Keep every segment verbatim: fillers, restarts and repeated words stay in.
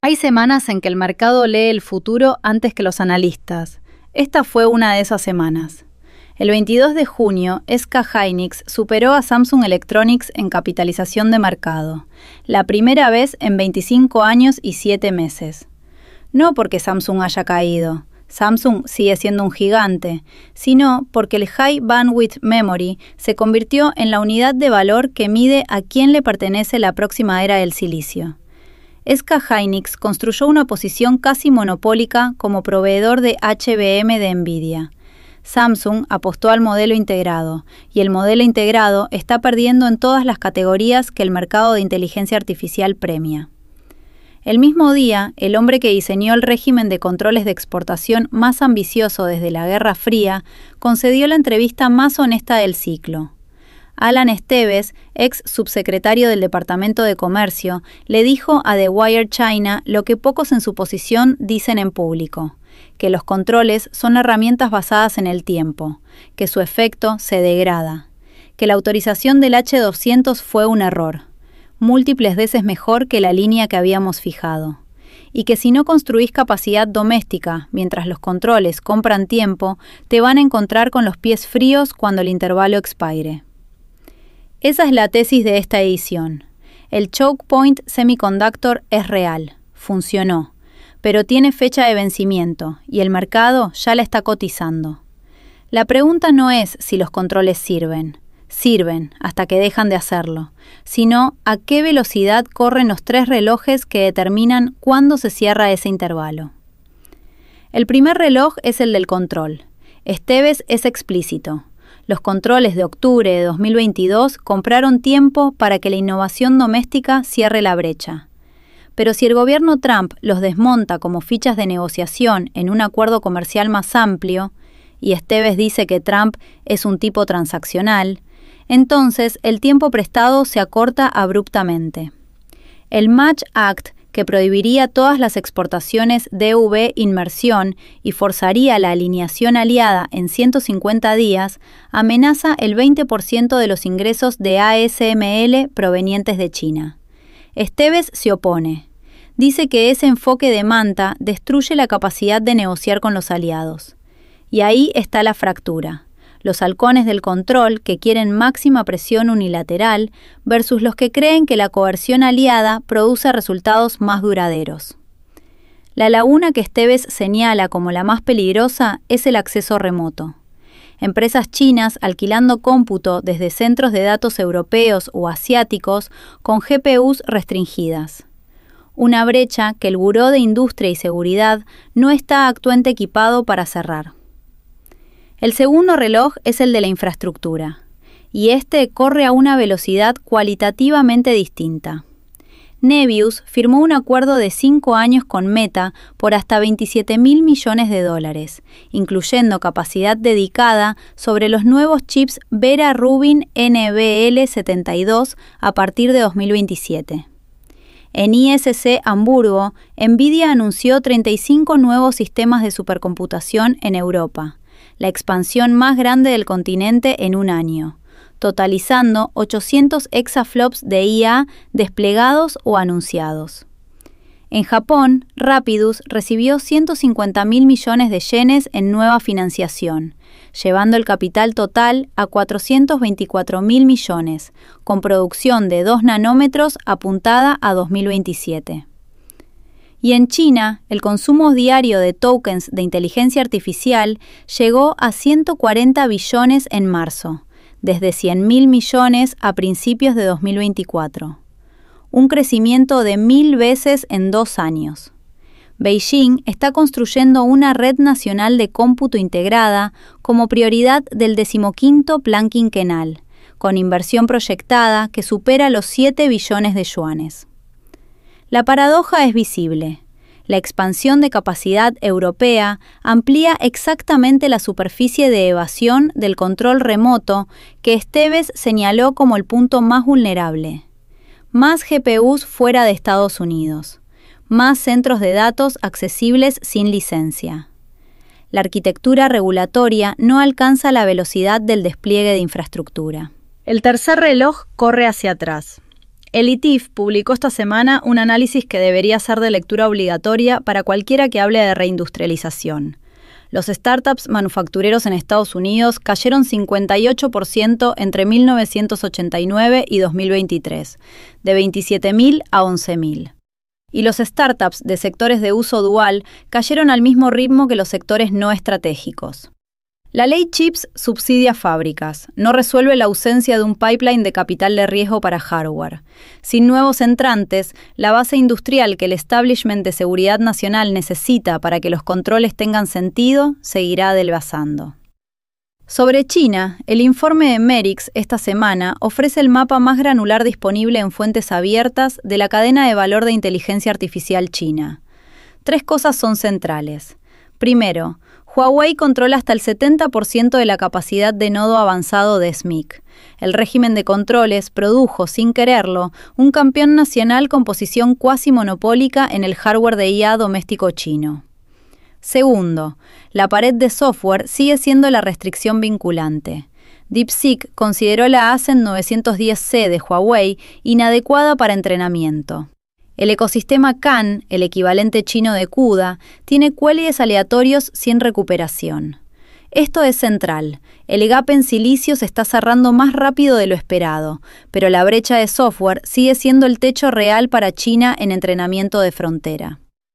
Hay semanas en que el mercado lee el futuro antes que los analistas. Esta fue una de esas semanas. El veintidós de junio, S K Hynix superó a Samsung Electronics en capitalización de mercado, la primera vez en veinticinco años y siete meses. No porque Samsung haya caído, Samsung sigue siendo un gigante, sino porque el High Bandwidth Memory se convirtió en la unidad de valor que mide a quién le pertenece la próxima era del silicio. S K Hynix construyó una posición casi monopólica como proveedor de H B M de Nvidia. Samsung apostó al modelo integrado, y el modelo integrado está perdiendo en todas las categorías que el mercado de inteligencia artificial premia. El mismo día, el hombre que diseñó el régimen de controles de exportación más ambicioso desde la Guerra Fría concedió la entrevista más honesta del ciclo. Alan Esteves, ex subsecretario del Departamento de Comercio, le dijo a The Wire China lo que pocos en su posición dicen en público, que los controles son herramientas basadas en el tiempo, que su efecto se degrada, que la autorización del H doscientos fue un error, múltiples veces mejor que la línea que habíamos fijado, y que si no construís capacidad doméstica mientras los controles compran tiempo, te van a encontrar con los pies fríos cuando el intervalo expire. Esa es la tesis de esta edición. El choke point semiconductor es real, funcionó, pero tiene fecha de vencimiento y el mercado ya la está cotizando. La pregunta no es si los controles sirven, sirven hasta que dejan de hacerlo, sino a qué velocidad corren los tres relojes que determinan cuándo se cierra ese intervalo. El primer reloj es el del control. Esteves es explícito. Los controles de octubre de dos mil veintidós compraron tiempo para que la innovación doméstica cierre la brecha. Pero si el gobierno Trump los desmonta como fichas de negociación en un acuerdo comercial más amplio, y Esteves dice que Trump es un tipo transaccional, entonces el tiempo prestado se acorta abruptamente. El Match Act, que prohibiría todas las exportaciones D V inmersión y forzaría la alineación aliada en ciento cincuenta días, amenaza el veinte por ciento de los ingresos de A S M L provenientes de China. Esteves se opone. Dice que ese enfoque de manta destruye la capacidad de negociar con los aliados. Y ahí está la fractura. Los halcones del control que quieren máxima presión unilateral versus los que creen que la coerción aliada produce resultados más duraderos. La laguna que Esteves señala como la más peligrosa es el acceso remoto. Empresas chinas alquilando cómputo desde centros de datos europeos o asiáticos con G P Us restringidas. Una brecha que el Buró de Industria y Seguridad no está actualmente equipado para cerrar. El segundo reloj es el de la infraestructura, y este corre a una velocidad cualitativamente distinta. Nebius firmó un acuerdo de cinco años con Meta por hasta veintisiete mil millones de dólares, incluyendo capacidad dedicada sobre los nuevos chips Vera Rubin N V L setenta y dos a partir de dos mil veintisiete. En I S C Hamburgo, Nvidia anunció treinta y cinco nuevos sistemas de supercomputación en Europa, la expansión más grande del continente en un año, totalizando ochocientos exaflops de I A desplegados o anunciados. En Japón, Rapidus recibió ciento cincuenta mil millones de yenes en nueva financiación, llevando el capital total a cuatrocientos veinticuatro mil millones, con producción de dos nanómetros apuntada a dos mil veintisiete. Y en China, el consumo diario de tokens de inteligencia artificial llegó a ciento cuarenta billones en marzo, desde cien mil millones a principios de dos mil veinticuatro. Un crecimiento de mil veces en dos años. Beijing está construyendo una red nacional de cómputo integrada como prioridad del decimoquinto Plan Quinquenal, con inversión proyectada que supera los siete billones de yuanes. La paradoja es visible. La expansión de capacidad europea amplía exactamente la superficie de evasión del control remoto que Esteves señaló como el punto más vulnerable. Más G P Us fuera de Estados Unidos. Más centros de datos accesibles sin licencia. La arquitectura regulatoria no alcanza la velocidad del despliegue de infraestructura. El tercer reloj corre hacia atrás. El I T I F publicó esta semana un análisis que debería ser de lectura obligatoria para cualquiera que hable de reindustrialización. Los startups manufactureros en Estados Unidos cayeron cincuenta y ocho por ciento entre mil novecientos ochenta y nueve y dos mil veintitrés, de veintisiete mil a once mil. Y los startups de sectores de uso dual cayeron al mismo ritmo que los sectores no estratégicos. La ley CHIPS subsidia fábricas, no resuelve la ausencia de un pipeline de capital de riesgo para hardware. Sin nuevos entrantes, la base industrial que el establishment de seguridad nacional necesita para que los controles tengan sentido seguirá adelgazando. Sobre China, el informe de Merix esta semana ofrece el mapa más granular disponible en fuentes abiertas de la cadena de valor de inteligencia artificial china. Tres cosas son centrales. Primero, Huawei controla hasta el setenta por ciento de la capacidad de nodo avanzado de S M I C. El régimen de controles produjo, sin quererlo, un campeón nacional con posición cuasi monopólica en el hardware de I A doméstico chino. Segundo, la pared de software sigue siendo la restricción vinculante. DeepSeek consideró la Ascend novecientos diez C de Huawei inadecuada para entrenamiento. El ecosistema Can, el equivalente chino de CUDA, tiene cuelgues aleatorios sin recuperación. Esto es central. El gap en silicio se está cerrando más rápido de lo esperado, pero la brecha de software sigue siendo el techo real para China en entrenamiento de frontera.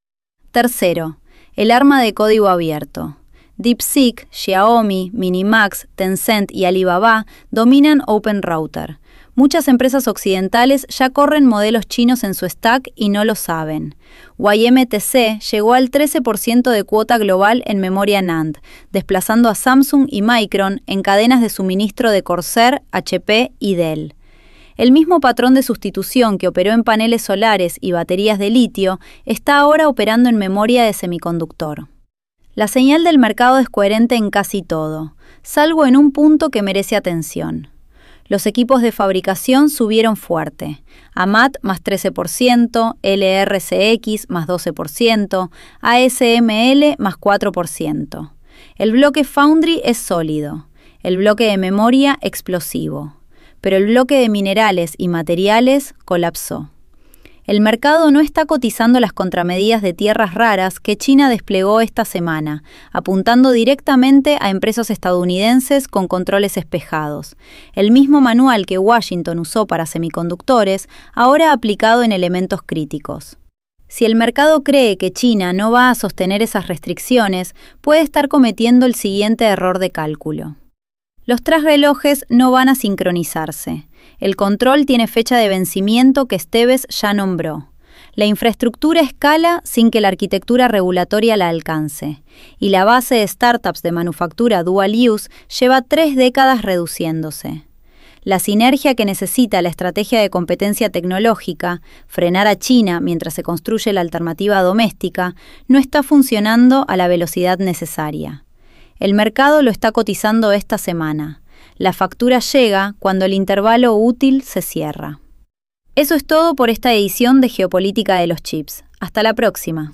Tercero, el arma de código abierto. DeepSeek, Xiaomi, Minimax, Tencent y Alibaba dominan OpenRouter. Muchas empresas occidentales ya corren modelos chinos en su stack y no lo saben. Y M T C llegó al trece por ciento de cuota global en memoria NAND, desplazando a Samsung y Micron en cadenas de suministro de Corsair, H P y Dell. El mismo patrón de sustitución que operó en paneles solares y baterías de litio está ahora operando en memoria de semiconductor. La señal del mercado es coherente en casi todo, salvo en un punto que merece atención. Los equipos de fabricación subieron fuerte. A M A T más trece por ciento, L R C X más doce por ciento, A S M L más cuatro por ciento. El bloque Foundry es sólido, el bloque de memoria explosivo, pero el bloque de minerales y materiales colapsó. El mercado no está cotizando las contramedidas de tierras raras que China desplegó esta semana, apuntando directamente a empresas estadounidenses con controles espejados. El mismo manual que Washington usó para semiconductores, ahora aplicado en elementos críticos. Si el mercado cree que China no va a sostener esas restricciones, puede estar cometiendo el siguiente error de cálculo. Los trasrelojes no van a sincronizarse. El control tiene fecha de vencimiento que Esteves ya nombró. La infraestructura escala sin que la arquitectura regulatoria la alcance. Y la base de startups de manufactura dual use lleva tres décadas reduciéndose. La sinergia que necesita la estrategia de competencia tecnológica, frenar a China mientras se construye la alternativa doméstica, no está funcionando a la velocidad necesaria. El mercado lo está cotizando esta semana. La factura llega cuando el intervalo útil se cierra. Eso es todo por esta edición de Geopolítica de los Chips. Hasta la próxima.